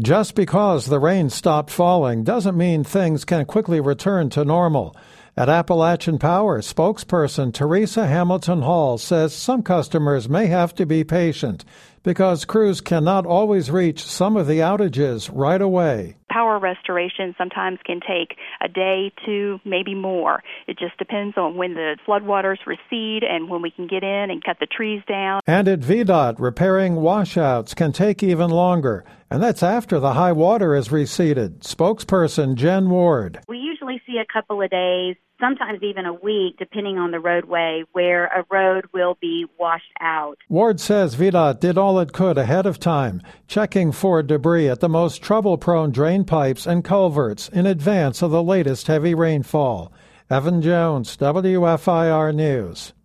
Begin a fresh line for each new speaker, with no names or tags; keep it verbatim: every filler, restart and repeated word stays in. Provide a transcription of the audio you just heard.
Just because the rain stopped falling doesn't mean things can quickly return to normal. At Appalachian Power, spokesperson Teresa Hamilton Hall says some customers may have to be patient because crews cannot always reach some of the outages right away.
Power restoration sometimes can take a day, two, maybe more. It just depends on when the floodwaters recede and when we can get in and cut the trees down.
And at V DOT, repairing washouts can take even longer, and that's after the high water has receded. Spokesperson Jen Ward.
We usually see a couple of days, sometimes even a week, depending on the roadway, where a road will be washed out.
Ward says V DOT did all it could ahead of time, checking for debris at the most trouble-prone drain pipes and culverts in advance of the latest heavy rainfall. Evan Jones, W F I R News.